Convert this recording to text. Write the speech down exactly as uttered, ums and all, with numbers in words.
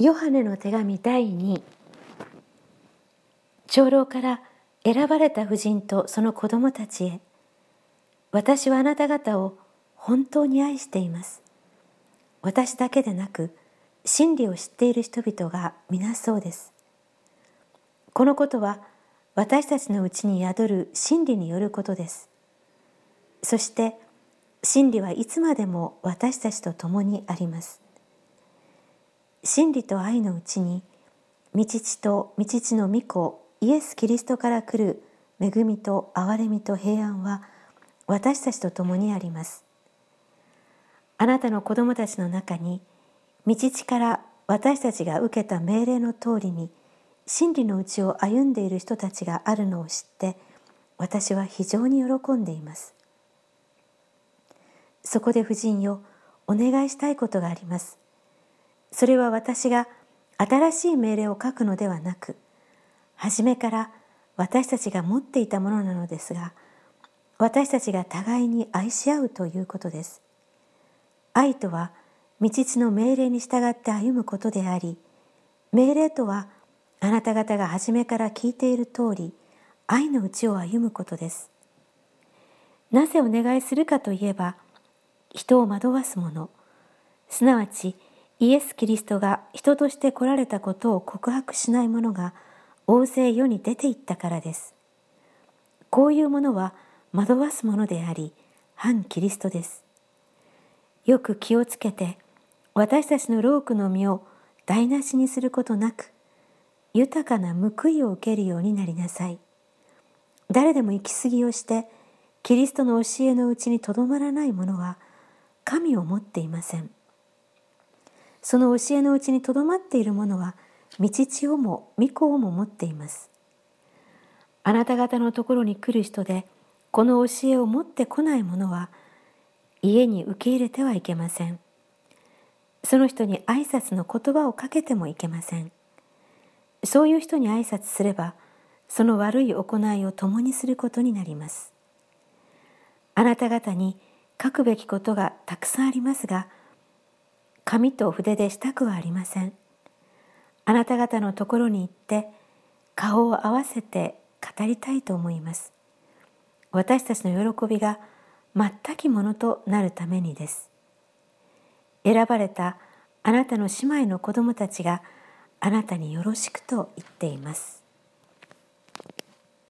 ヨハネの手紙だいに、長老から選ばれた婦人とその子供たちへ、私はあなた方を本当に愛しています。私だけでなく、真理を知っている人々が皆そうです。このことは私たちのうちに宿る真理によることです。そして真理はいつまでも私たちと共にあります。真理と愛のうちに、御父と御父の御子イエス・キリストから来る恵みと憐れみと平安は私たちと共にあります。あなたの子供たちの中に、御父から私たちが受けた命令の通りに真理のうちを歩んでいる人たちがあるのを知って、私は非常に喜んでいます。そこで婦人よ、お願いしたいことがあります。それは私が新しい命令を書くのではなく、初めから私たちが持っていたものなのですが、私たちが互いに愛し合うということです。愛とは、御父の命令に従って歩むことであり、命令とは、あなた方が初めから聞いている通り、愛のうちを歩むことです。なぜお願いするかといえば、人を惑わすもの、すなわちイエス・キリストが人として来られたことを告白しない者が大勢世に出て行ったからです。こういうものは惑わすものであり、反キリストです。よく気をつけて、私たちの労苦の身を台無しにすることなく、豊かな報いを受けるようになりなさい。誰でも行き過ぎをして、キリストの教えのうちにとどまらない者は、神を持っていません。その教えのうちにとどまっている者は、御父をも御子をも持っています。あなた方のところに来る人で、この教えを持ってこない者は、家に受け入れてはいけません。その人に挨拶の言葉をかけてもいけません。そういう人に挨拶すれば、その悪い行いを共にすることになります。あなた方に書くべきことがたくさんありますが、紙と筆でしたくはありません。あなた方のところに行って、顔を合わせて語りたいと思います。私たちの喜びが全きものとなるためにです。選ばれたあなたの姉妹の子供たちがあなたによろしくと言っています。